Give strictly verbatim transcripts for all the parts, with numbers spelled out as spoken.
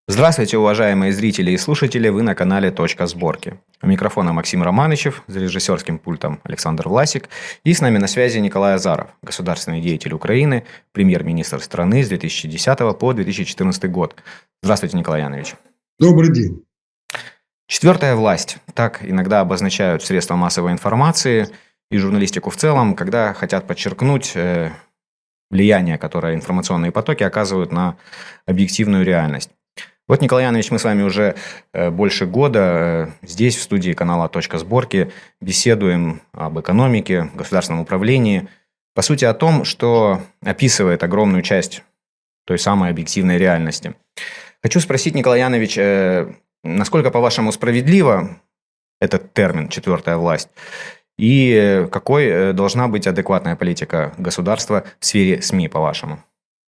Здравствуйте, уважаемые зрители и слушатели, вы на канале «Точка сборки». У микрофона Максим Романычев, за режиссерским пультом Александр Власик, и с нами на связи Николай Азаров, государственный деятель Украины, премьер-министр страны с две тысячи десятого по две тысячи четырнадцатый год. Здравствуйте, Николай Янович. Добрый день. Четвертая власть. Так иногда обозначают средства массовой информации и журналистику в целом, когда хотят подчеркнуть э, влияние, которое информационные потоки оказывают на объективную реальность. Вот, Николай Янович, мы с вами уже э, больше года э, здесь, в студии канала «Точка сборки», беседуем об экономике, государственном управлении. По сути, о том, что описывает огромную часть той самой объективной реальности. Хочу спросить, Николай Янович, э, насколько, по-вашему, справедливо этот термин «четвертая власть» и э, какой э, должна быть адекватная политика государства в сфере СМИ, по-вашему?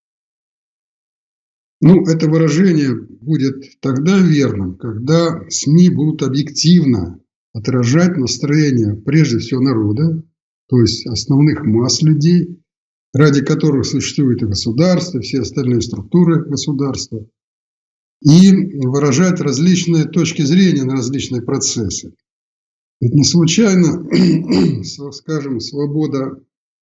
Ну, это выражение будет тогда верным, когда СМИ будут объективно отражать настроение, прежде всего, народа, то есть основных масс людей, ради которых существует и государство, и все остальные структуры государства, и выражать различные точки зрения на различные процессы. Ведь не случайно, скажем, свобода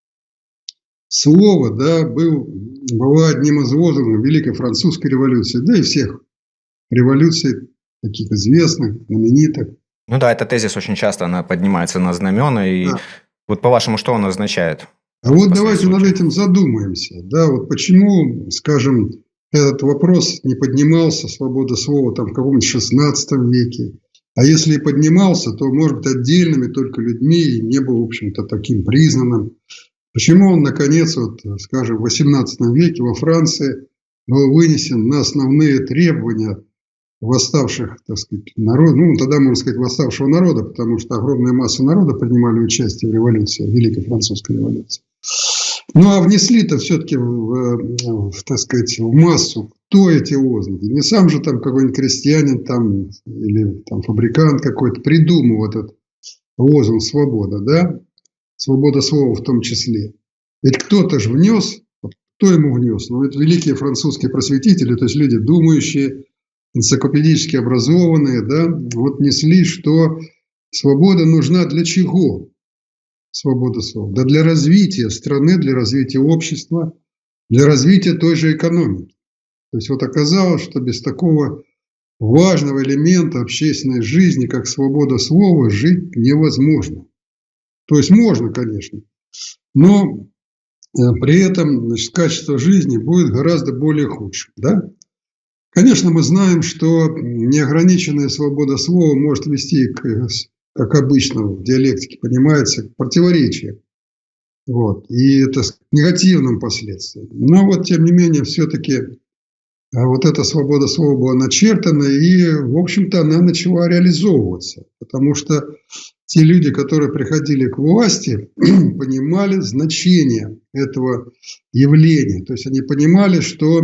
слова, да, был, была одним из лозунгов Великой Французской революции, да и всех революций, таких известных, знаменитых. Ну да, этот тезис очень часто она поднимается на знамена, и да. Вот по-вашему, что он означает? А вот давайте случае? над этим задумаемся. Да, вот почему, скажем, этот вопрос не поднимался, свобода слова, там, в каком-нибудь шестнадцатом веке. А если и поднимался, то, может быть, отдельными только людьми и не был, в общем-то, таким признанным. Почему он, наконец, вот, скажем, в восемнадцатом веке во Франции был вынесен на основные требования восставших, так сказать, народа, ну, тогда, можно сказать, восставшего народа, потому что огромная масса народа принимали участие в революции, в Великой Французской революции. Ну, а внесли-то все-таки, в, в, так сказать, в массу кто эти лозунги? Не сам же там какой-нибудь крестьянин там, или там фабрикант какой-то придумал этот лозунг «Свобода», да? Свобода слова в том числе. Ведь кто-то же внес, кто ему внес? Ну, это великие французские просветители, то есть люди думающие, энциклопедически образованные, да, вот несли, что свобода нужна для чего? Свобода слова. Да для развития страны, для развития общества, для развития той же экономики. То есть вот оказалось, что без такого важного элемента общественной жизни, как свобода слова, жить невозможно. То есть можно, конечно, но при этом, значит, качество жизни будет гораздо более худшим. Да? Конечно, мы знаем, что неограниченная свобода слова может вести, к, как обычно в диалектике понимается, к противоречиям. Вот, и это с негативным последствием. Но вот, тем не менее, все-таки вот эта свобода слова была начертана, и, в общем-то, она начала реализовываться. Потому что те люди, которые приходили к власти, понимали значение этого явления. То есть они понимали, что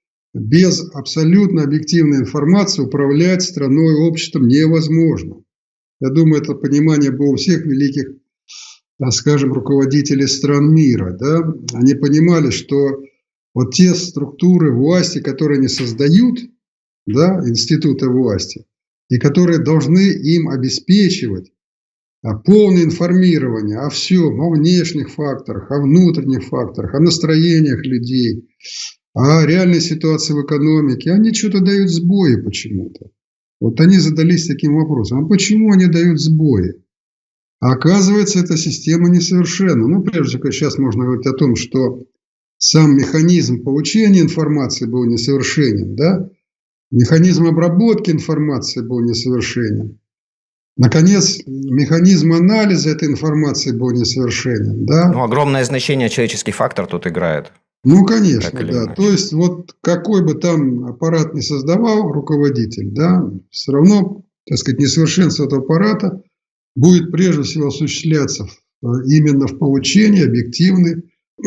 без абсолютно объективной информации управлять страной и обществом невозможно. Я думаю, это понимание было у всех великих, так скажем, руководителей стран мира. Да? Они понимали, что вот те структуры власти, которые они создают, да, институты власти, и которые должны им обеспечивать полное информирование о всем, о внешних факторах, о внутренних факторах, о настроениях людей, о реальной ситуации в экономике, они что-то дают сбои почему-то. Вот они задались таким вопросом, а почему они дают сбои? А оказывается, эта система несовершенна. Ну, прежде всего, сейчас можно говорить о том, что сам механизм получения информации был несовершенен, да? Механизм обработки информации был несовершенен. Наконец, механизм анализа этой информации был несовершенен. Да? Ну, огромное значение человеческий фактор тут играет. Ну, конечно, да. Иначе. То есть, вот какой бы там аппарат ни создавал руководитель, да, все равно, так сказать, несовершенство этого аппарата будет прежде всего осуществляться именно в получении объективной,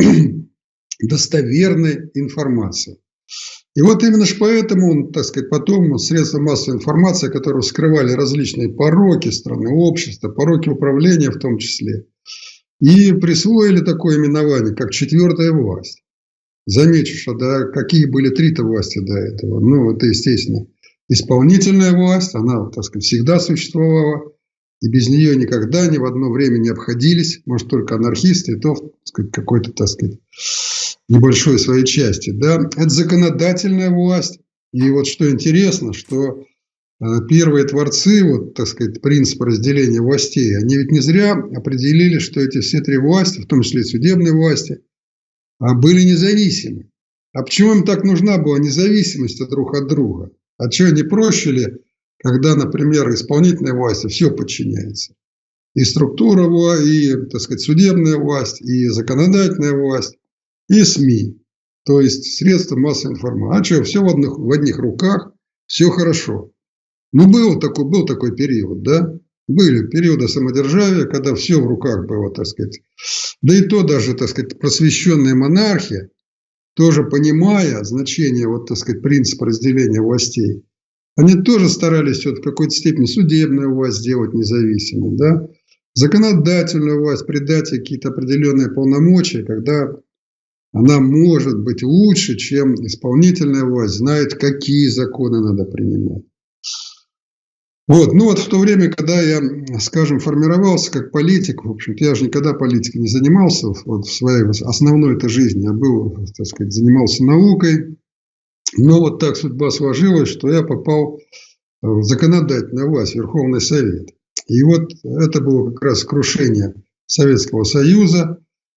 достоверной информации. И вот именно ж поэтому он, так сказать, потом вот, средства массовой информации, которые скрывали различные пороки страны, общества, пороки управления в том числе, и присвоили такое именование, как четвертая власть. Замечу, что да, какие были три-то власти до этого. Ну, это, естественно, исполнительная власть, она, так сказать, всегда существовала, и без нее никогда ни в одно время не обходились, может, только анархисты, и то, так сказать, какой-то, так сказать, небольшой своей части. Да? Это законодательная власть. И вот что интересно, что первые творцы, вот, так сказать, принципа разделения властей, они ведь не зря определили, что эти все три власти, в том числе и судебные власти, были независимы. А почему им так нужна была независимость друг от друга? А что, не проще ли, когда, например, исполнительной власти все подчиняется? И структура власти, и, так сказать, судебная власть, и законодательная власть, и СМИ. То есть средства массовой информации. А что, все в одних, в одних руках, все хорошо. Ну, был такой, был такой период, да? Были периоды самодержавия, когда все в руках было, так сказать. Да и то даже, так сказать, просвещенные монархи, тоже понимая значение, вот, так сказать, принципа разделения властей, они тоже старались вот, в какой-то степени судебную власть сделать независимой, да? Законодательную власть придать ей какие-то определенные полномочия, когда она может быть лучше, чем исполнительная власть, знает, какие законы надо принимать. Вот, ну вот в то время, когда я, скажем, формировался как политик, в общем-то, я же никогда политикой не занимался, вот в своей основной этой жизни я был, так сказать, занимался наукой, но вот так судьба сложилась, что я попал в законодательную власть, Верховный Совет. И вот это было как раз крушение Советского Союза,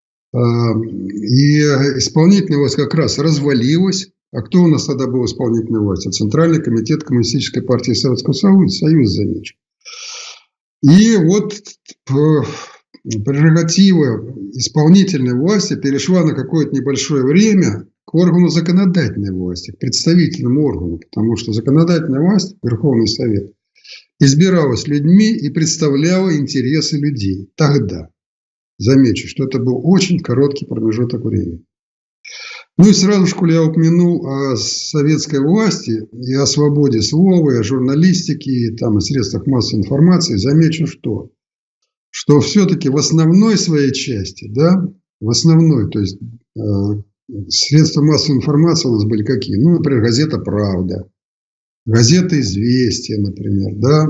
и исполнительная власть как раз развалилась. А кто у нас тогда был исполнительной властью? Центральный комитет Коммунистической партии Советского Союза, замечу. И вот прерогатива исполнительной власти перешла на какое-то небольшое время к органу законодательной власти, к представительному органу, потому что законодательная власть, Верховный Совет, избиралась людьми и представляла интересы людей. Тогда. Замечу, что это был очень короткий промежуток времени. Ну и сразу же, коли я упомянул о советской власти и о свободе слова, и о журналистике, и там, о средствах массовой информации, замечу, что, что все-таки в основной своей части, да, в основной, то есть э, средства массовой информации у нас были какие? Ну, например, газета «Правда», газета «Известия», например, да,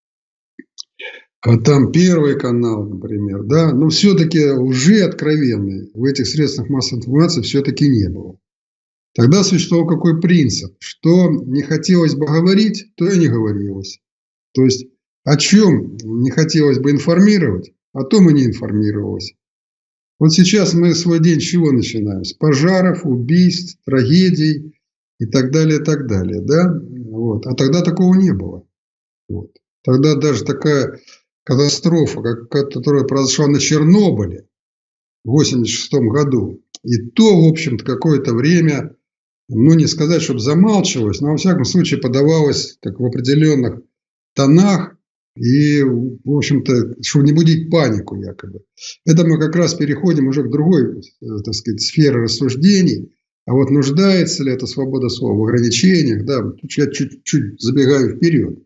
а там Первый канал, например, да, но все-таки лжи откровенной в этих средствах массовой информации все-таки не было. Тогда существовал какой принцип, что не хотелось бы говорить, то и не говорилось. То есть о чем не хотелось бы информировать, о том и не информировалось. Вот сейчас мы свой день с чего начинаем? С пожаров, убийств, трагедий и так далее, и так далее, да? Вот. А тогда такого не было. Вот. Тогда даже такая катастрофа, которая произошла на Чернобыле в восемьдесят шестом году, и то, в общем-то, какое-то время, ну, не сказать, чтобы замалчивалось, но, во всяком случае, подавалось так в определенных тонах, и, в общем-то, чтобы не будить панику якобы. Это мы как раз переходим уже к другой, так сказать, сфере рассуждений. А вот нуждается ли эта свобода слова в ограничениях, да, тут я чуть-чуть забегаю вперед.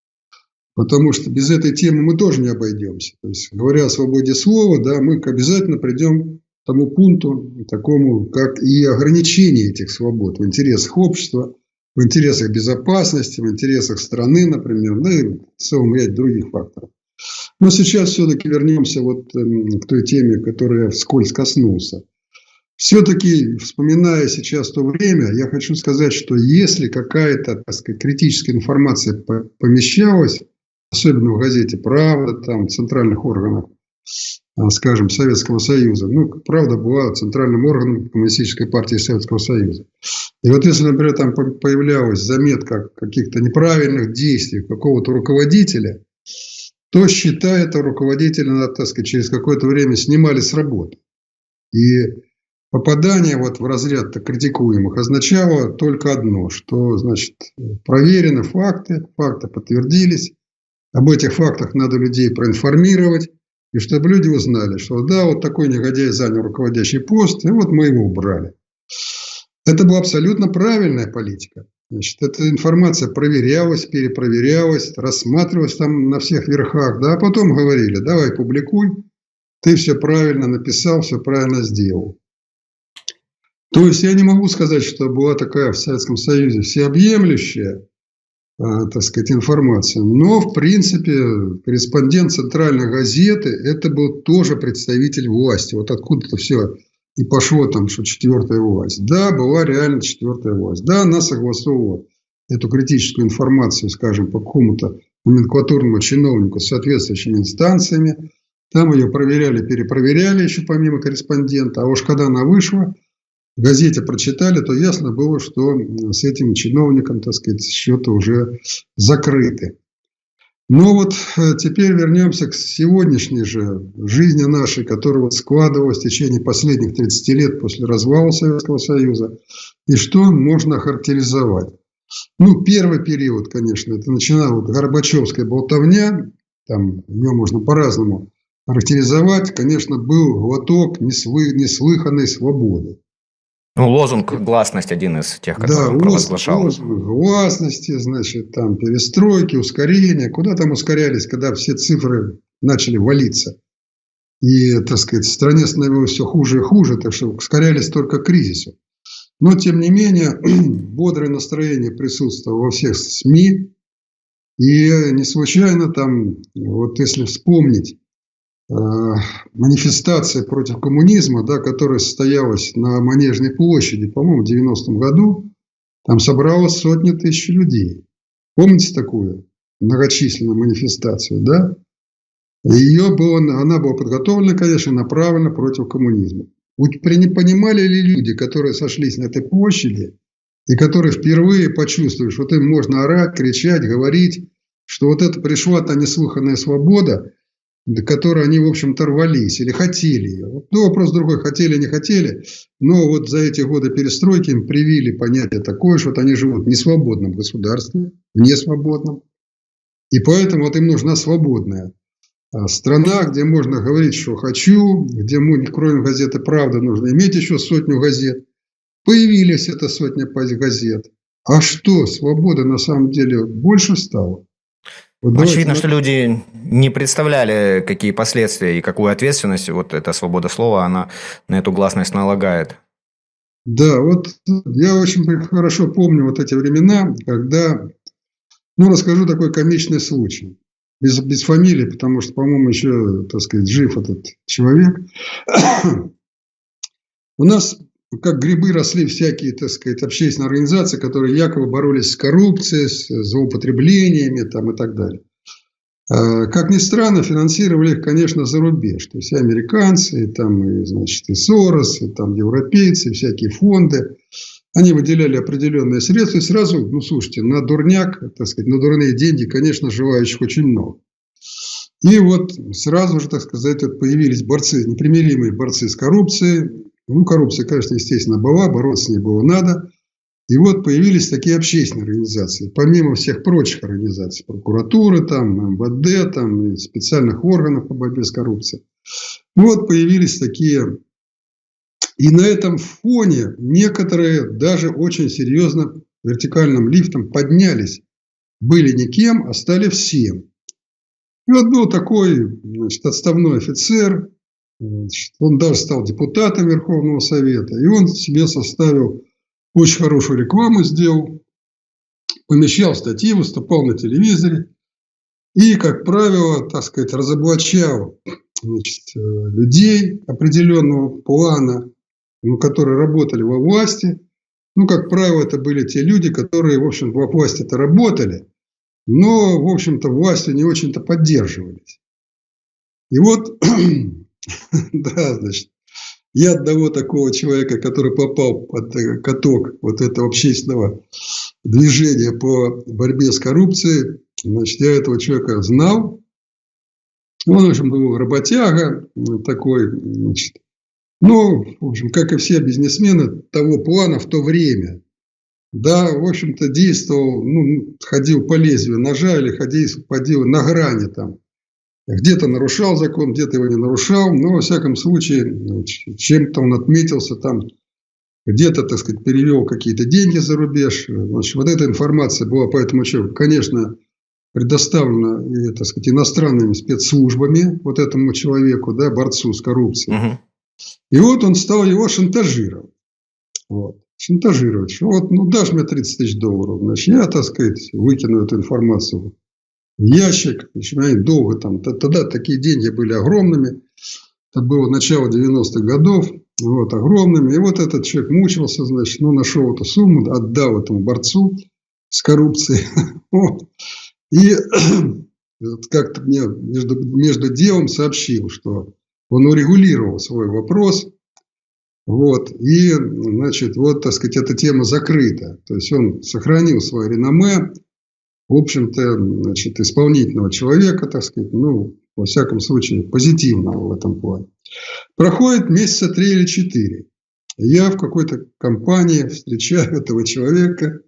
Потому что без этой темы мы тоже не обойдемся. То есть, говоря о свободе слова, да, мы обязательно придем к тому пункту, такому, как и ограничение этих свобод в интересах общества, в интересах безопасности, в интересах страны, например, да и в целом ряд других факторов. Но сейчас все-таки вернемся вот к той теме, которую я вскользь коснулся. Все-таки, вспоминая сейчас то время, я хочу сказать, что если какая-то, так сказать, критическая информация помещалась, особенно в газете «Правда», там, в центральных органах, скажем, Советского Союза. Ну, «Правда» была центральным органом Коммунистической партии Советского Союза. И вот если, например, там появлялась заметка каких-то неправильных действий какого-то руководителя, то, считая этого руководителя, так сказать, через какое-то время снимали с работы. И попадание вот в разряд критикуемых означало только одно, что, значит, проверены факты, факты подтвердились, об этих фактах надо людей проинформировать, и чтобы люди узнали, что да, вот такой негодяй занял руководящий пост, и вот мы его убрали. Это была абсолютно правильная политика. Значит, эта информация проверялась, перепроверялась, рассматривалась там на всех верхах, да, а потом говорили, давай публикуй, ты все правильно написал, все правильно сделал. То есть я не могу сказать, что была такая в Советском Союзе всеобъемлющая так сказать, информацию. Но, в принципе, корреспондент центральной газеты – это был тоже представитель власти. Вот откуда-то все и пошло там, что четвертая власть. Да, была реально четвертая власть. Да, она согласовывала эту критическую информацию, скажем, по какому-то номенклатурному чиновнику с соответствующими инстанциями. Там ее проверяли, перепроверяли еще помимо корреспондента. А уж когда она вышла, в газете прочитали, то ясно было, что с этим чиновником, так сказать, счеты уже закрыты. Но вот теперь вернемся к сегодняшней же жизни нашей, которая вот складывалась в течение последних тридцати лет после развала Советского Союза. И что можно охарактеризовать? Ну, первый период, конечно, это начиналась вот Горбачевская болтовня. Там ее можно по-разному характеризовать. Конечно, был глоток неслы, неслыханной свободы. Ну, лозунг «гласность» один из тех, который да, он провозглашал. Лозунг гласности, значит, там перестройки, ускорения. Куда там ускорялись, когда все цифры начали валиться? И, так сказать, в стране становилось все хуже и хуже, так что ускорялись только к кризису. Но, тем не менее, бодрое настроение присутствовало во всех СМИ. И не случайно там, вот если вспомнить, манифестация против коммунизма, да, которая состоялась на Манежной площади, по-моему, в девяностом году, там собралось сотни тысяч людей. Помните такую многочисленную манифестацию, да? Ее было, она была подготовлена, конечно, направлена против коммунизма. Понимали ли люди, которые сошлись на этой площади, и которые впервые почувствовали, что им можно орать, кричать, говорить, что вот это пришла та неслыханная свобода, до которой они, в общем-то, рвались или хотели ее. Ну, вопрос другой, хотели, не хотели. Но вот за эти годы перестройки им привили понятие такое, что вот они живут в несвободном государстве, в несвободном. И поэтому вот им нужна свободная страна, где можно говорить, что хочу, где, кроме газеты «Правда», нужно иметь еще сотню газет. Появились эта сотня газет. А что, свободы на самом деле больше стало? Вот очевидно, что люди не представляли, какие последствия и какую ответственность вот эта свобода слова, она на эту гласность налагает. Да, вот я очень хорошо помню вот эти времена, когда, ну, расскажу такой комичный случай. Без, без фамилии, потому что, по-моему, еще, так сказать, жив этот человек. У нас как грибы росли всякие, так сказать, общественные организации, которые якобы боролись с коррупцией, с злоупотреблениями там, и так далее. Как ни странно, финансировали их, конечно, за рубеж. То есть и американцы, и, там, и, значит, и Сорос, и там, европейцы, всякие фонды. Они выделяли определенные средства. И сразу, ну, слушайте, на дурняк, так сказать, на дурные деньги, конечно, желающих очень много. И вот сразу же, так сказать, вот появились борцы, непримиримые борцы с коррупцией. Ну, коррупция, конечно, естественно, была, бороться с ней было надо. И вот появились такие общественные организации, помимо всех прочих организаций, прокуратуры, там, эм вэ дэ, там, и специальных органов по борьбе с коррупцией. Вот появились такие. И на этом фоне некоторые даже очень серьезно вертикальным лифтом поднялись. Были никем, а стали всем. И вот был такой, значит, отставной офицер. Значит, он даже стал депутатом Верховного Совета. И он себе составил очень хорошую рекламу, сделал. Помещал статьи, выступал на телевизоре. И, как правило, так сказать, разоблачал, значит, людей определенного плана, ну, которые работали во власти. Ну, как правило, это были те люди, которые, в общем, во власти-то работали, но, в общем-то, властью не очень-то поддерживались. И вот, да, значит, я одного такого человека, который попал под каток вот этого общественного движения по борьбе с коррупцией, значит, я этого человека знал. Он, в общем, был работяга такой, значит, ну, в общем, как и все бизнесмены того плана в то время. Да, в общем-то, действовал, ну, ходил по лезвию ножа или ходил, ходил на грани там. Где-то нарушал закон, где-то его не нарушал, но, во всяком случае, чем-то он отметился там, где-то, так сказать, перевел какие-то деньги за рубеж. Значит, вот эта информация была по этому человеку, конечно, предоставлена, так сказать, иностранными спецслужбами вот этому человеку, да, борцу с коррупцией. Uh-huh. И вот он стал его шантажировать. Вот. шантажировать, что вот, ну, дашь мне тридцать тысяч долларов, значит, я, так сказать, выкину эту информацию в ящик, значит, они долго там, тогда такие деньги были огромными, это было начало девяностых годов, вот, огромными, и вот этот человек мучился, значит, ну, нашел эту сумму, отдал этому борцу с коррупцией, и как-то мне между, между делом сообщил, что он урегулировал свой вопрос. Вот, и, значит, вот, так сказать, эта тема закрыта. То есть, он сохранил свое реноме, в общем-то, значит, исполнительного человека, так сказать, ну, во всяком случае, позитивного в этом плане. Проходит месяца три или четыре. Я в какой-то компании встречаю этого человека.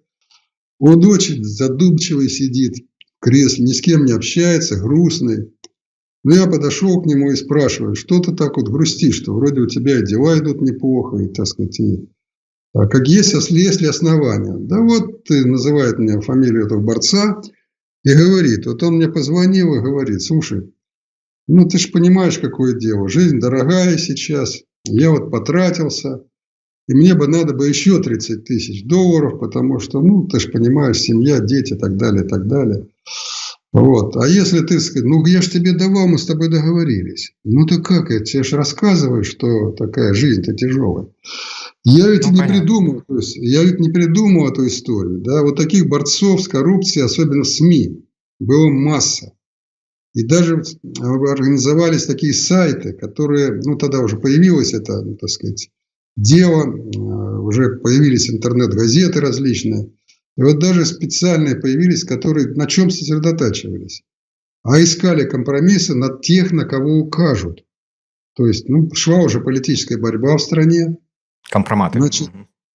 Он очень задумчивый сидит в кресле, ни с кем не общается, грустный. Но я подошел к нему и спрашиваю, что ты так вот грустишь, что вроде у тебя и дела идут неплохо, и, так сказать, и, а как есть, есть ли основания? Да вот, называет мне фамилию этого борца и говорит, вот он мне позвонил и говорит, слушай, ну ты же понимаешь, какое дело, жизнь дорогая сейчас, я вот потратился, и мне бы надо бы еще тридцать тысяч долларов, потому что, ну, ты же понимаешь, семья, дети и так далее, и так далее. Вот. А если ты скажешь, ну, я же тебе давал, мы с тобой договорились. Ну, ты как, я тебе же рассказываю, что такая жизнь-то тяжелая. Я ведь ну, не понятно. придумал, то есть, я ведь не придумал эту историю. Да? Вот таких борцов с коррупцией, особенно в СМИ, было масса. И даже организовались такие сайты, которые, ну, тогда уже появилось это, ну, так сказать, дело, уже появились интернет-газеты различные. И вот даже специальные появились, которые на чем сосредотачивались, а искали компромиссы на тех, на кого укажут. То есть, ну, шла уже политическая борьба в стране. Компроматы. Значит,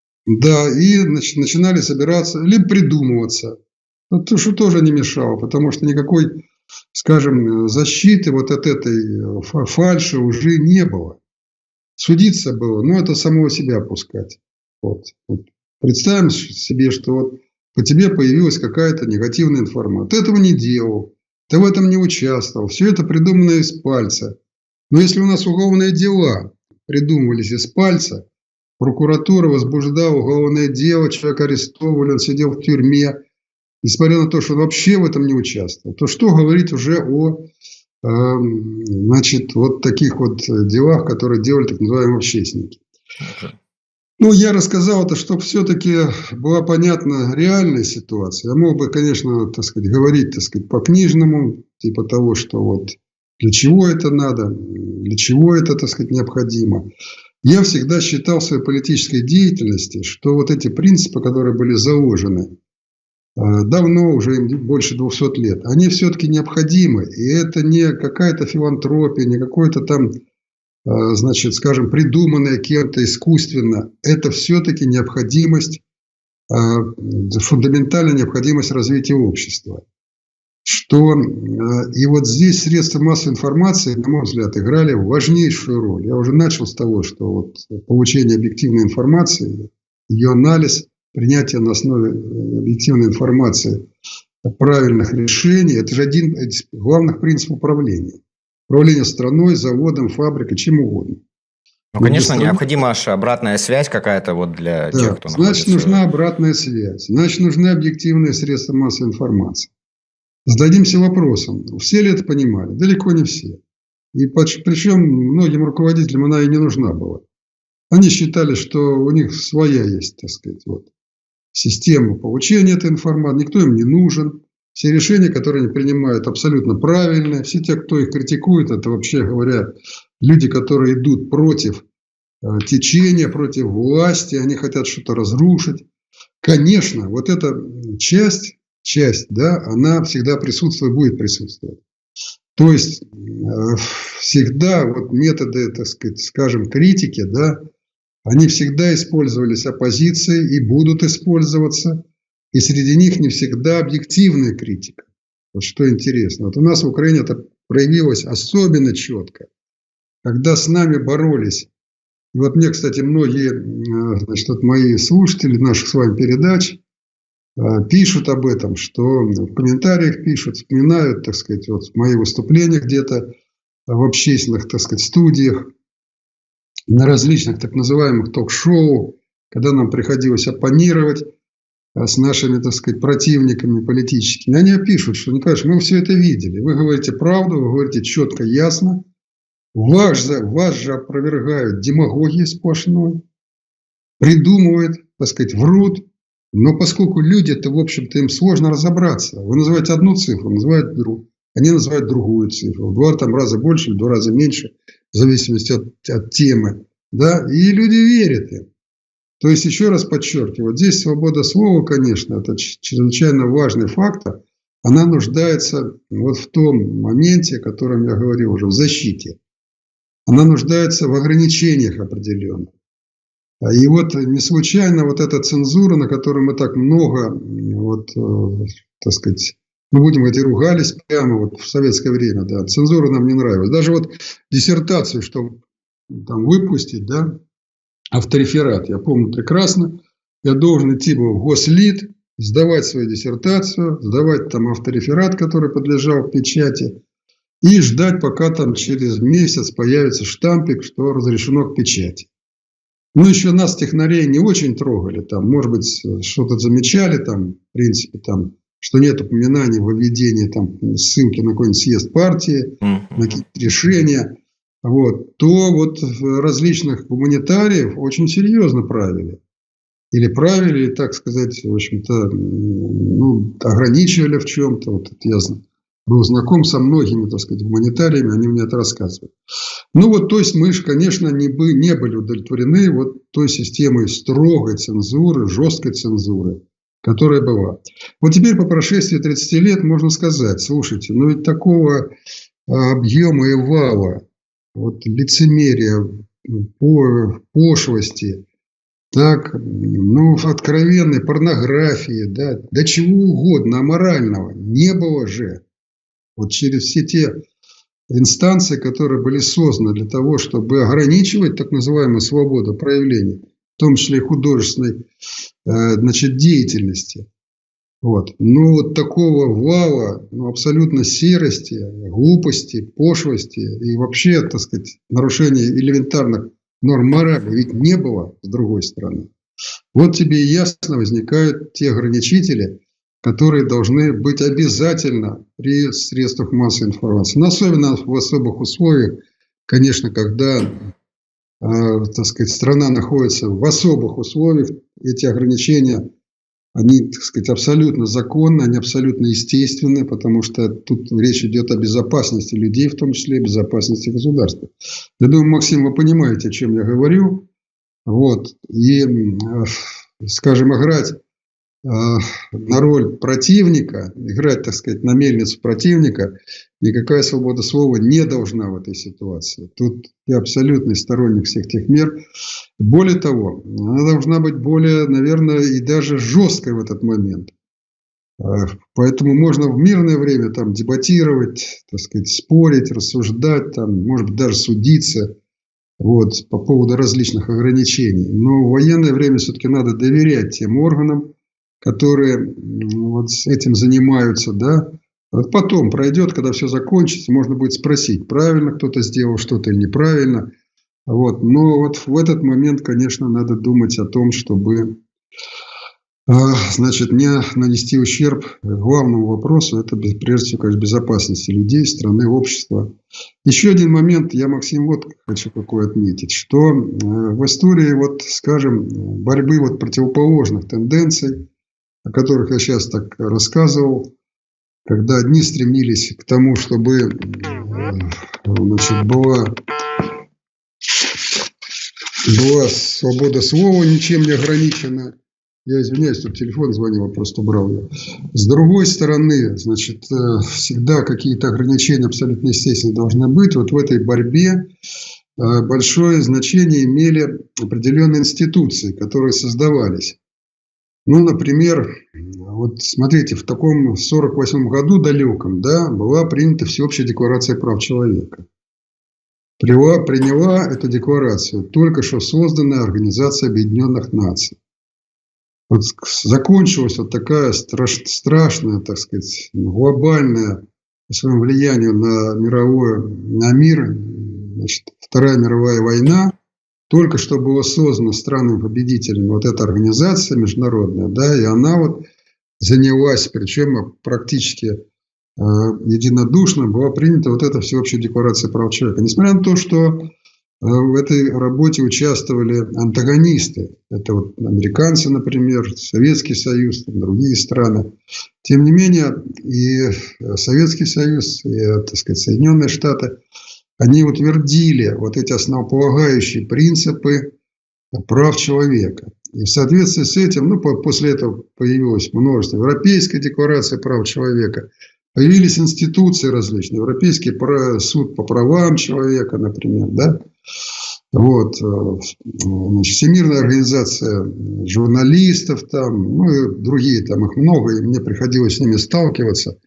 да, и значит, начинали собираться, либо придумываться. Ну, то, что тоже не мешало, потому что никакой, скажем, защиты вот от этой фальши уже не было. Судиться было, но это самого себя пускать. Вот. Вот. Представим себе, что вот по тебе появилась какая-то негативная информация. Ты этого не делал, ты в этом не участвовал. Все это придумано из пальца. Но если у нас уголовные дела придумывались из пальца, прокуратура возбуждала уголовное дело, человек арестовывали, он сидел в тюрьме, несмотря на то, что он вообще в этом не участвовал, то что говорить уже о э, значит, вот таких вот делах, которые делали так называемые общественники. Ну, я рассказал это, чтобы все-таки была понятна реальная ситуация. Я мог бы, конечно, так сказать, говорить, так сказать, по-книжному, типа того, что вот для чего это надо, для чего это, так сказать, необходимо. Я всегда считал в своей политической деятельности, что вот эти принципы, которые были заложены давно, уже им больше двухсот лет, они все-таки необходимы. И это не какая-то филантропия, не какой-то там, значит, скажем, придуманное кем-то искусственно. Это все-таки необходимость, фундаментальная необходимость развития общества. Что, и вот здесь средства массовой информации, на мой взгляд, играли важнейшую роль. Я уже начал с того, что вот получение объективной информации, ее анализ, принятие на основе объективной информации правильных решений, это же один из главных принципов управления. Управление страной, заводом, фабрикой, чем угодно. Ну, конечно, страны... необходима аж обратная связь какая-то вот для да, тех, кто значит, находится... Значит, нужна обратная связь. Значит, нужны объективные средства массовой информации. Зададимся вопросом, все ли это понимали? Далеко не все. И причем многим руководителям она и не нужна была. Они считали, что у них своя есть, так сказать, вот, система получения этой информации. Никто им не нужен. Все решения, которые они принимают, абсолютно правильные. Все те, кто их критикует, это, вообще говоря, люди, которые идут против э, течения, против власти. Они хотят что-то разрушить. Конечно, вот эта часть... часть, да, она всегда присутствует, будет присутствовать. То есть, всегда вот методы, так сказать, скажем, критики, да, они всегда использовались оппозицией и будут использоваться. И среди них не всегда объективная критика. Вот что интересно. Вот у нас в Украине это проявилось особенно четко, когда с нами боролись. И вот мне, кстати, многие, значит, вот мои слушатели наших с вами передач пишут об этом, что в комментариях пишут, вспоминают, так сказать, вот мои выступления где-то в общественных, так сказать, студиях, на различных так называемых ток-шоу, когда нам приходилось оппонировать с нашими, так сказать, противниками политическими, они пишут, что, Николай, мы все это видели. Вы говорите правду, вы говорите четко, ясно. Вас же, вас же опровергают демагогией сплошной, придумывают, так сказать, врут. Но поскольку люди-то, в общем-то, им сложно разобраться. Вы называете одну цифру, называют другую. Они называют другую цифру. В два там, раза больше, в два раза меньше, в зависимости от, от темы. Да? И люди верят им. То есть, еще раз подчеркиваю, вот здесь свобода слова, конечно, это чрезвычайно важный фактор. Она нуждается вот в том моменте, о котором я говорил уже, в защите. Она нуждается в ограничениях определенных. И вот не случайно вот эта цензура, на которой мы так много, вот, э, так сказать, ну, будем говорить, ругались прямо вот в советское время, да, цензура нам не нравилась. Даже вот диссертацию, что там выпустить, да, автореферат, я помню прекрасно, я должен идти был в Гослит, сдавать свою диссертацию, сдавать там автореферат, который подлежал печати, и ждать, пока там через месяц появится штампик, что разрешено к печати. Ну, еще нас, технарей, не очень трогали. Там, может быть, что-то замечали, там, в принципе, там, что нет упоминаний во введении там, ссылки на какой-нибудь съезд партии, mm-hmm. на какие-то решения. Вот, то вот различных гуманитариев очень серьезно правили. Или правили, так сказать, в общем-то, ну, ограничивали в чем-то. Вот это я был знаком со многими, так сказать, гуманитариями, они мне это рассказывают. Ну вот, то есть мы же, конечно, не, бы, не были удовлетворены вот той системой строгой цензуры, жесткой цензуры, которая была. Вот теперь по прошествии тридцати лет можно сказать, слушайте, ну ведь такого объема и вала, вот лицемерия, по пошлости, так, ну, откровенной порнографии, да, да чего угодно, аморального не было же. Вот через все те инстанции, которые были созданы для того, чтобы ограничивать так называемую свободу проявления, в том числе и художественной, значит, деятельности. Вот. Ну, вот такого вала, ну, абсолютно серости, глупости, пошлости и вообще, так сказать, нарушения элементарных норм морали ведь не было с другой стороны. Вот тебе и ясно возникают те ограничители, которые должны быть обязательно при средствах массовой информации. Но особенно в особых условиях, конечно, когда, э, так сказать, страна находится в особых условиях, эти ограничения, они, так сказать, абсолютно законны, они абсолютно естественны, потому что тут речь идет о безопасности людей, в том числе и безопасности государства. Я думаю, Максим, вы понимаете, о чем я говорю. Вот. И, скажем, играть на роль противника, играть, так сказать, на мельницу противника, никакая свобода слова не должна в этой ситуации. Тут я абсолютный сторонник всех тех мер. Более того, она должна быть более, наверное, и даже жесткой в этот момент. Поэтому можно в мирное время там дебатировать, так сказать, спорить, рассуждать, там, может быть, даже судиться вот, по поводу различных ограничений. Но в военное время все-таки надо доверять тем органам, которые вот этим занимаются, да. Вот потом пройдет, когда все закончится, можно будет спросить, правильно кто-то сделал что-то или неправильно. Вот. Но вот в этот момент, конечно, надо думать о том, чтобы, значит, не нанести ущерб главному вопросу, это прежде всего, конечно, безопасности людей, страны, общества. Еще один момент, я, Максим, вот хочу какой отметить, что в истории, вот, скажем, борьбы вот противоположных тенденций, о которых я сейчас так рассказывал, когда одни стремились к тому, чтобы, значит, была, была свобода слова, ничем не ограничена. Я извиняюсь, тут телефон звонил, я просто убрал ее. С другой стороны, значит, всегда какие-то ограничения абсолютно естественно должны быть. Вот в этой борьбе большое значение имели определенные институции, которые создавались. Ну, например, вот смотрите, в таком сорок восьмом году далеком, да, была принята Всеобщая декларация прав человека. Приняла, приняла эту декларацию только что созданная Организация Объединенных Наций. Вот закончилась вот такая страш, страшная, так сказать, глобальная по своему влиянию на мировое, на мир, значит, Вторая мировая война. только что была создана странами-победителями вот эта организация международная, да, и она вот занялась, причем практически э, единодушно была принята вот эта всеобщая декларация прав человека. Несмотря на то, что в этой работе участвовали антагонисты. Это вот американцы, например, Советский Союз, другие страны. Тем не менее, и Советский Союз, и, так сказать, Соединенные Штаты, они утвердили вот эти основополагающие принципы прав человека. И в соответствии с этим, ну, после этого появилось множество. Европейская декларация прав человека. Появились институции различные. Европейский суд по правам человека, например, да. Вот, значит, Всемирная организация журналистов, там, ну и другие, там их много, и мне приходилось с ними сталкиваться.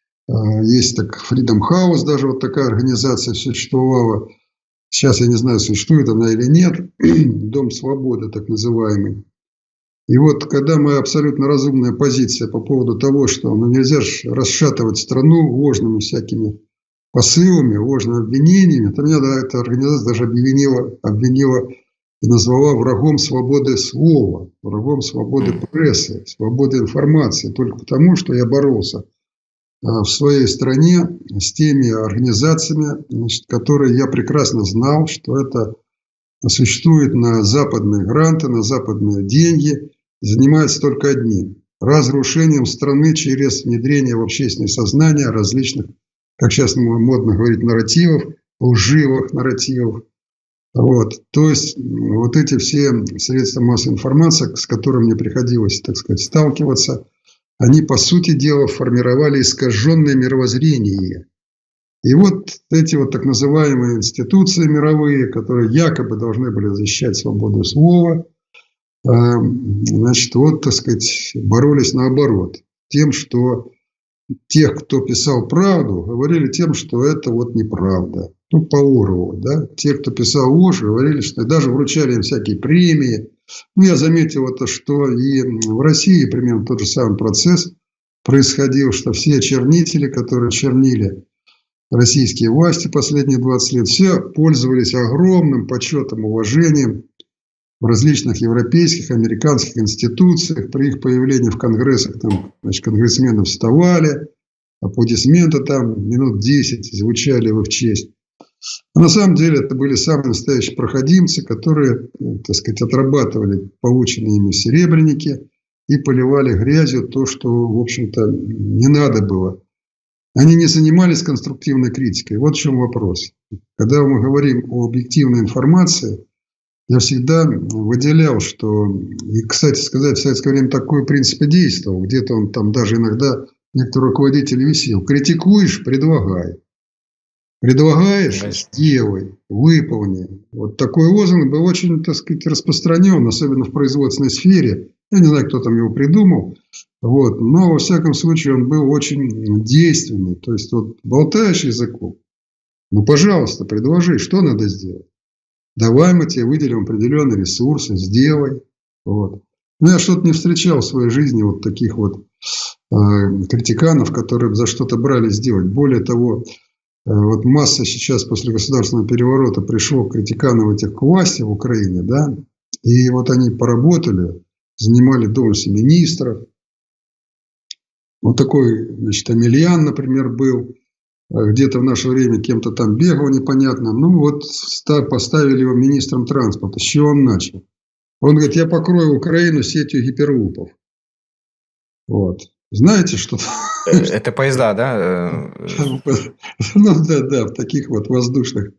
Есть так Freedom House, даже вот такая организация существовала. Сейчас я не знаю, существует она или нет. Дом свободы, так называемый. И вот, когда моя абсолютно разумная позиция по поводу того, что ну, нельзя расшатывать страну ложными всякими посылами, ложными обвинениями, то меня да, эта организация даже обвинила, обвинила и назвала врагом свободы слова, врагом свободы прессы, свободы информации, только потому, что я боролся в своей стране с теми организациями, значит, которые я прекрасно знал, что это существует на западные гранты, на западные деньги, занимается только одним – разрушением страны через внедрение в общественное сознание различных, как сейчас модно говорить, нарративов, лживых нарративов. Вот. То есть, вот эти все средства массовой информации, с которыми мне приходилось, так сказать, сталкиваться, они, по сути дела, формировали искаженное мировоззрение. И вот эти вот так называемые институции мировые, которые якобы должны были защищать свободу слова, значит, вот, так сказать, боролись наоборот. Тем, что тех, кто писал правду, говорили тем, что это вот неправда. Ну, по Оруэллу, да. Те, кто писал ложь, говорили, что даже вручали им всякие премии. Ну, я заметил это, что и в России примерно тот же самый процесс происходил, что все очернители, которые чернили российские власти последние двадцать лет, все пользовались огромным почетом, уважением в различных европейских, американских институциях. При их появлении в конгрессах там, значит, конгрессмены вставали, аплодисменты там минут десять звучали в их честь. А на самом деле это были самые настоящие проходимцы, которые, так сказать, отрабатывали полученные ими серебряники и поливали грязью то, что, в общем-то, не надо было. Они не занимались конструктивной критикой. Вот в чем вопрос. Когда мы говорим о объективной информации, я всегда выделял, что, и, кстати сказать, в советское время такой принцип и действовал. Где-то он там даже иногда некоторые руководители висел. Критикуешь – предлагай. Предлагаешь – сделай, выполни. Вот такой лозунг был очень, так сказать, распространен, особенно в производственной сфере. Я не знаю, кто там его придумал. Вот. Но, во всяком случае, он был очень действенный. То есть, вот болтаешь языком, ну, пожалуйста, предложи, что надо сделать. Давай мы тебе выделим определенные ресурсы, сделай. Вот. Но я что-то не встречал в своей жизни вот таких вот э, критиканов, которые за что-то брали сделать. Более того, э, вот масса сейчас после государственного переворота пришло критиканов этих к власти в Украине, да, и вот они поработали, занимали должности министров. Вот такой, значит, Амельян, например, был. Где-то в наше время кем-то там бегал непонятно. Ну, вот поставили его министром транспорта. С чего он начал? Он говорит, я покрою Украину сетью гиперлупов. Вот. Знаете, что... Это поезда, да? Ну, да, да, в таких вот воздушных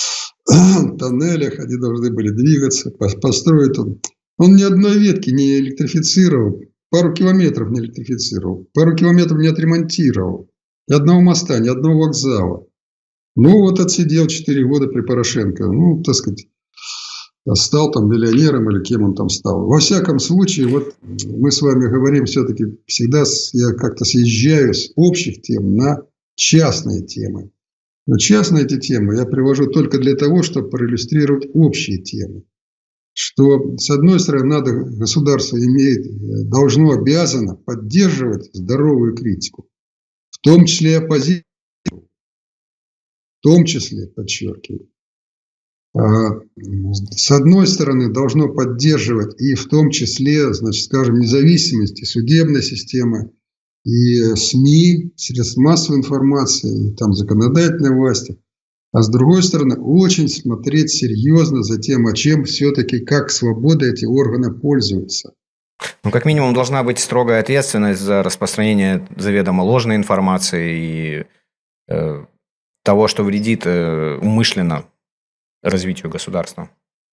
тоннелях они должны были двигаться. Построить он... Он ни одной ветки не электрифицировал. Пару километров не электрифицировал. Пару километров не отремонтировал. Ни одного моста, ни одного вокзала. Ну, вот отсидел четыре года при Порошенко. Ну, так сказать, стал там миллионером или кем он там стал. Во всяком случае, вот мы с вами говорим все-таки, всегда я как-то съезжаю с общих тем на частные темы. Но частные эти темы я привожу только для того, чтобы проиллюстрировать общие темы. Что, с одной стороны, надо, государство имеет, должно, обязано поддерживать здоровую критику. В том числе оппозицию, в том числе, подчеркиваю, с одной стороны, должно поддерживать и в том числе, значит, скажем, независимость и судебной системы, и СМИ, средств массовой информации, и там законодательной власти. А с другой стороны, очень смотреть серьезно за тем, а чем все-таки, как свободой эти органы пользуются. Ну, как минимум, должна быть строгая ответственность за распространение заведомо ложной информации и э, того, что вредит э, умышленно развитию государства.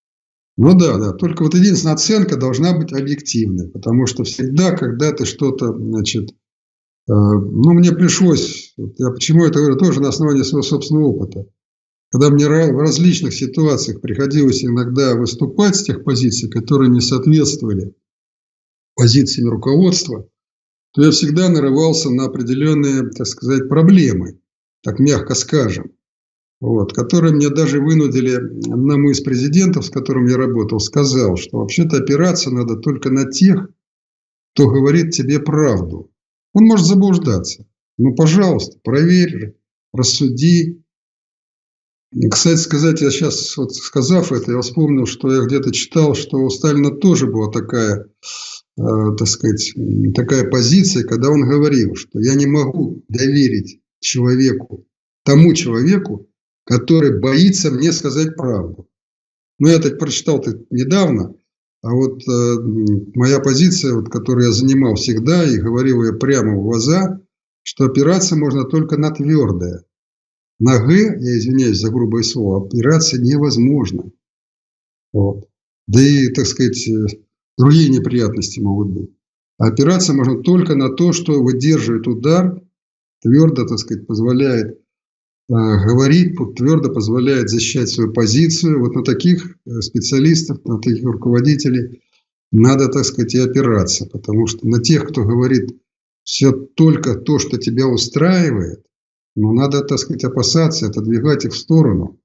Ну да, да. Только вот единственная оценка должна быть объективной, потому что всегда, когда ты что-то, значит, э, ну, мне пришлось, я почему это говорю, тоже на основании своего собственного опыта. Когда мне в различных ситуациях приходилось иногда выступать с тех позиций, которые не соответствовали позициями руководства, то я всегда нарывался на определенные, так сказать, проблемы, так мягко скажем. Вот, которые меня даже вынудили, одному из президентов, с которым я работал, сказал, что вообще-то опираться надо только на тех, кто говорит тебе правду. Он может заблуждаться. Ну, пожалуйста, проверь, рассуди. И, кстати сказать, я сейчас, вот сказав это, я вспомнил, что я где-то читал, что у Сталина тоже была такая, э, так сказать, такая позиция, когда он говорил, что я не могу доверить человеку, тому человеку, который боится мне сказать правду. Ну, я так прочитал это недавно, а вот э, моя позиция, вот, которую я занимал всегда и говорил я прямо в глаза, что опираться можно только на твердое. На «г», я извиняюсь за грубое слово, опираться невозможно. Вот. Да и, так сказать, другие неприятности могут быть. А опираться можно только на то, что выдерживает удар, твердо, так сказать, позволяет говорить, твердо позволяет защищать свою позицию. Вот на таких специалистов, на таких руководителей надо, так сказать, и опираться. Потому что на тех, кто говорит все только то, что тебя устраивает, ну, надо, так сказать, опасаться, отодвигать их в сторону.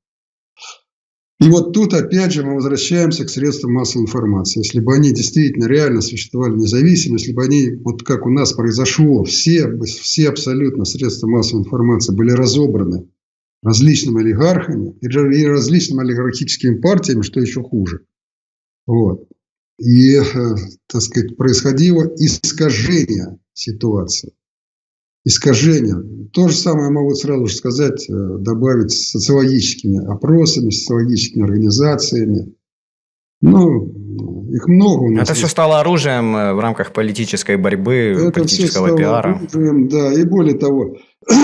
И вот тут, опять же, мы возвращаемся к средствам массовой информации. Если бы они действительно реально существовали независимо, если бы они, вот как у нас произошло, все, все абсолютно средства массовой информации были разобраны различными олигархами и различными олигархическими партиями, что еще хуже. Вот. И, так сказать, происходило искажение ситуации. Искажение. То же самое могу сразу же сказать, добавить с социологическими опросами, с социологическими организациями. Ну, их много у нас. Это все стало оружием в рамках политической борьбы, это политического все стало пиара. Оружием, да, и более того,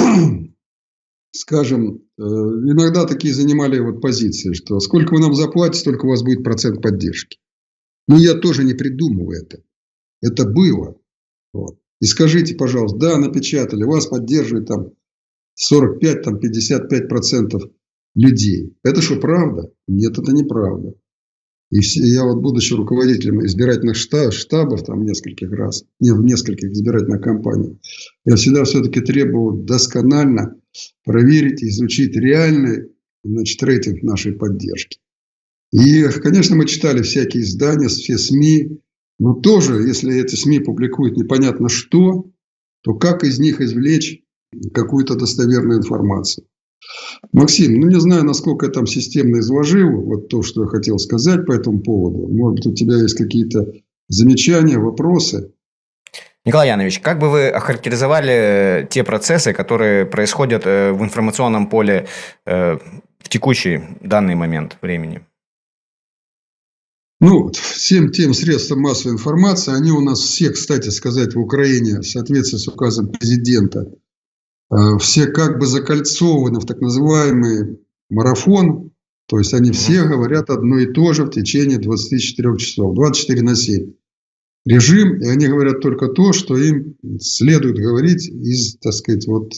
скажем, иногда такие занимали вот позиции, что сколько вы нам заплатите, столько у вас будет процент поддержки. Но я тоже не придумываю это. Это было. Вот. И скажите, пожалуйста, да, напечатали, вас поддерживает там сорок пять, там пятьдесят пять процентов людей. Это что, правда? Нет, это неправда. И все, я вот, будучи руководителем избирательных штаб, штабов, там нескольких раз, не, в нескольких избирательных кампаниях, я всегда все-таки требовал досконально проверить и изучить реальный, значит, рейтинг нашей поддержки. И, конечно, мы читали всякие издания, все СМИ, но тоже, если эти СМИ публикуют непонятно что, то как из них извлечь какую-то достоверную информацию? Максим, ну не знаю, насколько я там системно изложил вот то, что я хотел сказать по этому поводу. Может быть, у тебя есть какие-то замечания, вопросы? Николай Янович, как бы вы охарактеризовали те процессы, которые происходят в информационном поле в текущий данный момент времени? Ну, всем тем средствам массовой информации, они у нас все, кстати сказать, в Украине в соответствии с указом президента, все как бы закольцованы в так называемый марафон, то есть они все говорят одно и то же в течение двадцати четырёх часов, двадцать четыре на семь. Режим, и они говорят только то, что им следует говорить из, так сказать, вот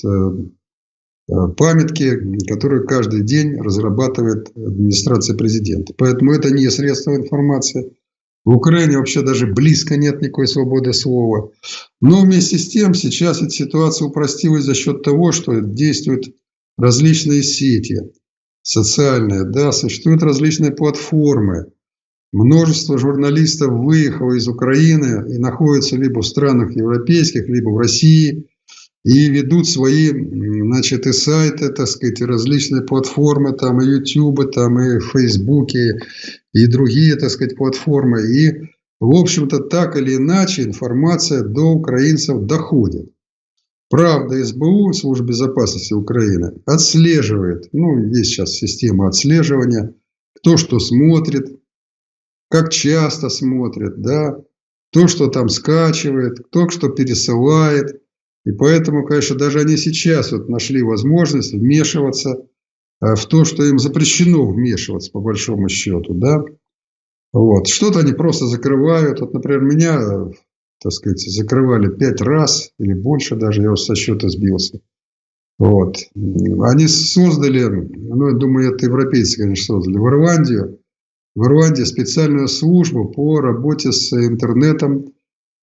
памятки, которые каждый день разрабатывает администрация президента. Поэтому это не средство информации. В Украине вообще даже близко нет никакой свободы слова. Но вместе с тем сейчас эта ситуация упростилась за счет того, что действуют различные сети социальные, да, существуют различные платформы. Множество журналистов выехало из Украины и находятся либо в странах европейских, либо в России. и ведут свои, значит, и сайты, так сказать, и различные платформы, там, и YouTube, там, и Facebook, и другие, так сказать, платформы. И, в общем-то, так или иначе информация до украинцев доходит. Правда, СБУ, Служба безопасности Украины, отслеживает, ну, есть сейчас система отслеживания, кто что смотрит, как часто смотрит, да, кто что там скачивает, кто что пересылает. И поэтому, конечно, даже они сейчас вот нашли возможность вмешиваться в то, что им запрещено вмешиваться, по большому счету, да. Вот. Что-то они просто закрывают. Вот, например, меня, так сказать, закрывали пять раз или больше даже, я уже со счета сбился. Вот. Они создали, ну, я думаю, это европейцы, конечно, создали, в Ирландию, в Ирландии специальную службу по работе с интернетом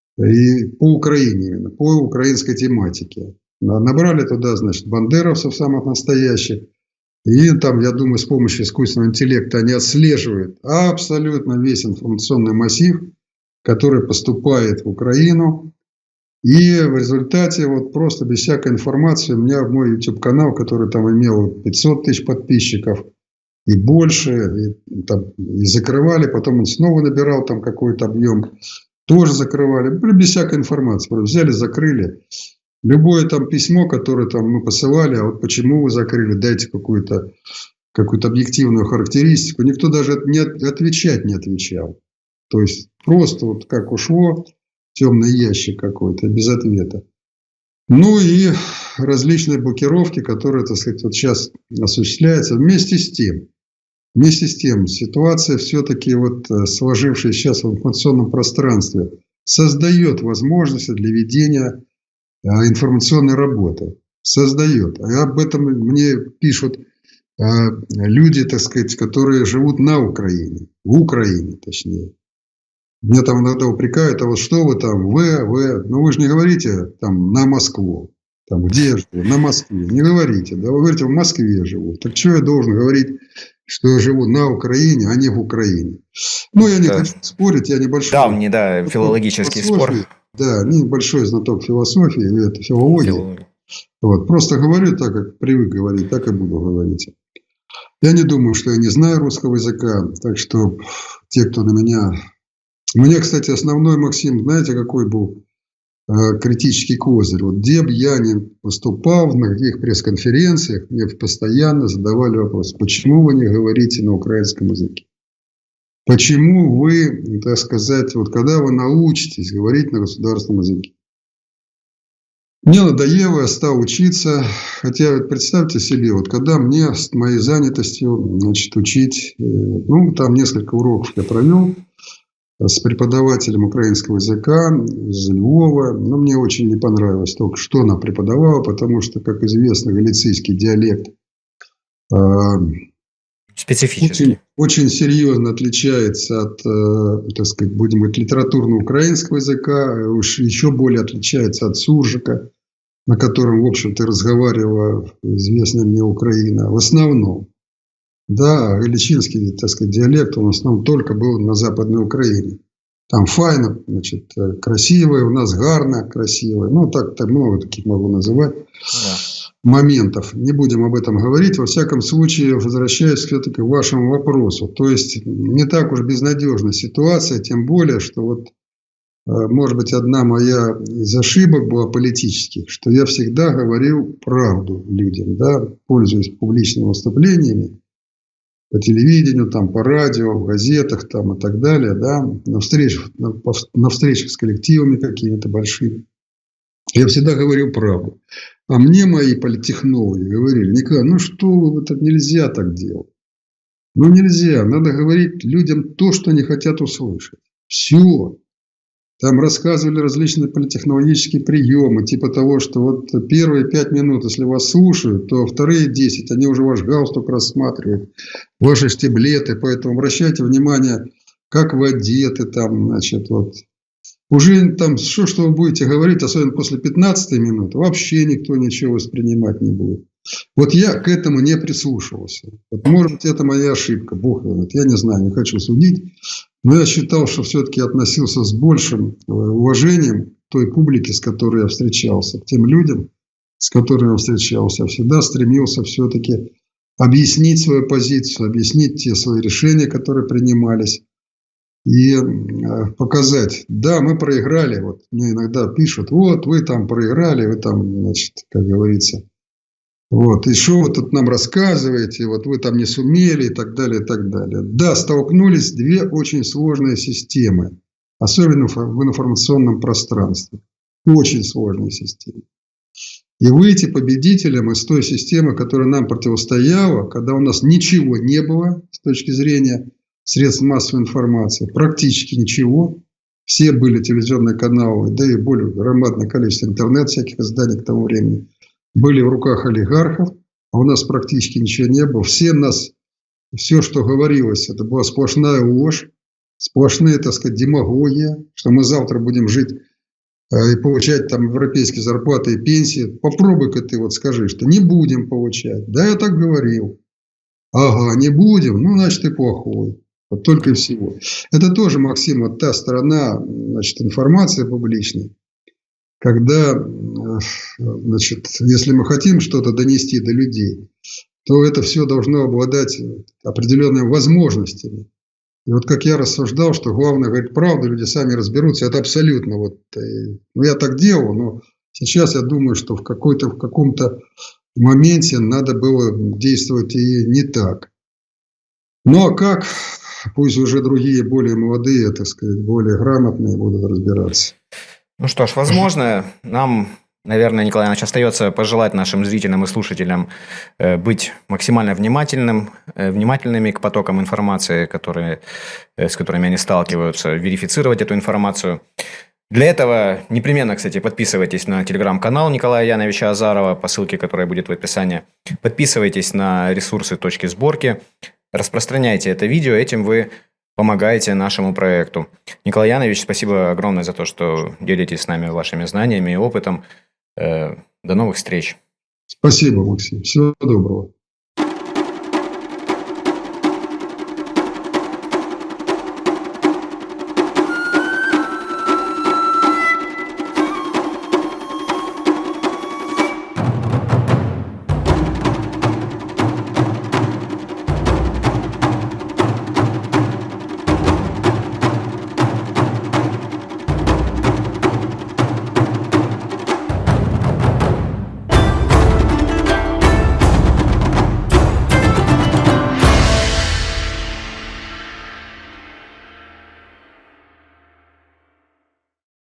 и по Украине именно, по украинской тематике. Набрали туда, значит, бандеровцев самых настоящих. И там, я думаю, с помощью искусственного интеллекта они отслеживают абсолютно весь информационный массив, который поступает в Украину. И в результате вот просто без всякой информации у меня в мой YouTube-канал, который там имел пятьсот тысяч подписчиков и больше, и, там, и закрывали, потом он снова набирал там какой-то объем, тоже закрывали, без всякой информации. Взяли, закрыли. Любое там письмо, которое там мы посылали, а вот почему вы закрыли, дайте какую-то какую-то объективную характеристику. Никто даже не отвечать не отвечал. То есть просто вот как ушло, темный ящик какой-то, без ответа. Ну и различные блокировки, которые, так сказать, вот сейчас осуществляются. Вместе с тем, вместе с тем ситуация все-таки вот сложившаяся сейчас в информационном пространстве создает возможности для ведения информационной работы. Создает. А об этом мне пишут люди, так сказать, которые живут на Украине. В Украине, точнее. Меня там иногда упрекают, а вот что вы там, вы, вы, ну вы же не говорите там на Москву, там где я живу, на Москве, не говорите, да, вы говорите в Москве я живу, так что я должен говорить, что я живу на Украине, а не в Украине? Ну, я не да. хочу спорить, я небольшой... Да, мне, да, филологический спор. Да, небольшой знаток философии, это филология. Филология. Вот, просто говорю так, как привык говорить, так и буду говорить. Я не думаю, что я не знаю русского языка, так что те, кто на меня... У меня, кстати, основной, Максим, знаете, какой был э, критический козырь? Вот где бы я ни выступал, на каких пресс-конференциях, мне постоянно задавали вопрос, почему вы не говорите на украинском языке? Почему вы, так сказать, вот когда вы научитесь говорить на государственном языке? Мне надоело, я стал учиться, хотя вот представьте себе, вот когда мне с моей занятостью, значит, учить, э, ну, там несколько уроков я провел, с преподавателем украинского языка из Львова. Но мне очень не понравилось то, что она преподавала, потому что, как известно, галицийский диалект э, специфический. Очень, очень серьезно отличается от, э, так сказать, будем говорить, литературно-украинского языка, уж еще более отличается от суржика, на котором, в общем-то, разговаривала известная мне Украина. В основном. Да, галичинский, так сказать, диалект, он в основном только был на Западной Украине. Там файно, значит, красивое, у нас гарно, красивое. Ну, так, так много таких могу называть да. моментов. Не будем об этом говорить. Во всяком случае, возвращаясь все-таки к вашему вопросу. То есть, не так уж безнадежна ситуация, тем более, что вот, может быть, одна моя из ошибок была политических, что я всегда говорил правду людям, да, пользуясь публичными выступлениями. По телевидению, там, по радио, в газетах там, и так далее, да, на встречах, на, на встречах с коллективами какими-то большими. Я всегда говорил правду. А мне мои политтехнологи говорили, Николай, ну что, это нельзя так делать. Ну нельзя, надо говорить людям то, что они хотят услышать. Все. Там рассказывали различные политтехнологические приемы, типа того, что вот первые пять минут, если вас слушают, то вторые десять, они уже ваш галстук рассматривают, ваши штиблеты, поэтому обращайте внимание, как вы одеты там, значит, вот. Уже там, что, что вы будете говорить, особенно после пятнадцатой минуты, вообще никто ничего воспринимать не будет. Вот я к этому не прислушивался. Вот, может быть, это моя ошибка, Бог знает, я не знаю, не хочу судить. Но я считал, что все-таки относился с большим уважением к той публике, с которой я встречался, к тем людям, с которыми он встречался, всегда стремился все-таки объяснить свою позицию, объяснить те свои решения, которые принимались, и показать, да, мы проиграли. Вот мне иногда пишут, вот вы там проиграли, вы там, значит, как говорится, вот, и что вы тут нам рассказываете, вот вы там не сумели и так далее, и так далее. Да, столкнулись две очень сложные системы, особенно в информационном пространстве. Очень сложные системы. И выйти победителем из той системы, которая нам противостояла, когда у нас ничего не было с точки зрения средств массовой информации, практически ничего. Все были телевизионные каналы, да и более громадное количество интернет всяких изданий к тому времени были в руках олигархов, а у нас практически ничего не было. Все нас, все, что говорилось, это была сплошная ложь, сплошная, так сказать, демагогия, что мы завтра будем жить и получать там европейские зарплаты и пенсии. Попробуй-ка ты вот скажи, что не будем получать. Да, я так говорил. Ага, не будем, ну, значит, ты плохой. Вот только и всего. Это тоже, Максим, вот та сторона, значит, информации публичной, когда, значит, если мы хотим что-то донести до людей, то это все должно обладать определенными возможностями. И вот как я рассуждал, что главное говорить правду, люди сами разберутся, это абсолютно вот, ну, я так делал, но сейчас я думаю, что в какой-то, в каком-то моменте надо было действовать и не так. Ну, а как? Пусть уже другие, более молодые, так сказать, более грамотные будут разбираться. Ну что ж, возможно, нам, наверное, Николай Иванович, остается пожелать нашим зрителям и слушателям быть максимально внимательным, внимательными к потокам информации, которые, с которыми они сталкиваются, верифицировать эту информацию. Для этого непременно, кстати, подписывайтесь на телеграм-канал Николая Яновича Азарова по ссылке, которая будет в описании. Подписывайтесь на ресурсы «Точки сборки». Распространяйте это видео, этим вы помогаете нашему проекту. Николай Янович, спасибо огромное за то, что делитесь с нами вашими знаниями и опытом. До новых встреч. Спасибо, Максим. Всего доброго.